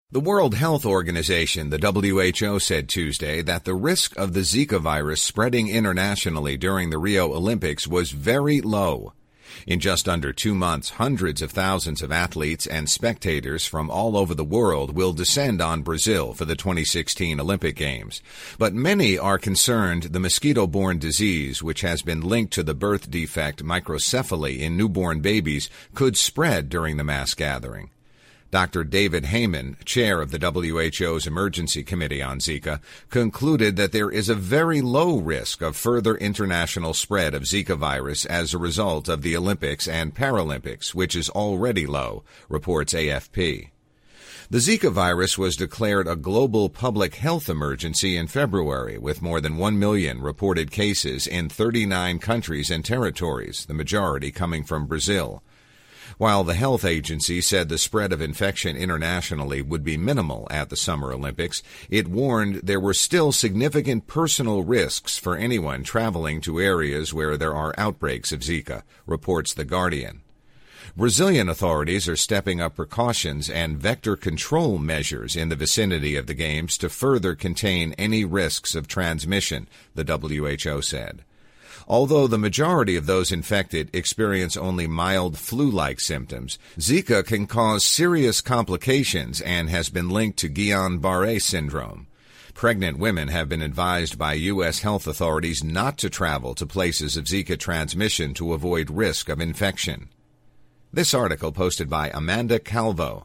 The World Health Organization, the WHO, said Tuesday that the risk of the Zika virus spreading internationally during the Rio Olympics was very low. In just under 2 months, hundreds of thousands of athletes and spectators from all over the world will descend on Brazil for the 2016 Olympic Games. But many are concerned the mosquito-borne disease, which has been linked to the birth defect microcephaly in newborn babies, could spread during the mass gathering. Dr. David Heyman, chair of the WHO's Emergency Committee on Zika, concluded that there is a very low risk of further international spread of Zika virus as a result of the Olympics and Paralympics, which is already low, reports AFP. The Zika virus was declared a global public health emergency in February, with more than 1 million reported cases in 39 countries and territories, the majority coming from Brazil. While the health agency said the spread of infection internationally would be minimal at the Summer Olympics, it warned there were still significant personal risks for anyone traveling to areas where there are outbreaks of Zika, reports The Guardian. Brazilian authorities are stepping up precautions and vector control measures in the vicinity of the Games to further contain any risks of transmission, the WHO said. Although the majority of those infected experience only mild flu-like symptoms, Zika can cause serious complications and has been linked to Guillain-Barré syndrome. Pregnant women have been advised by U.S. health authorities not to travel to places of Zika transmission to avoid risk of infection. This article posted by Amanda Calvo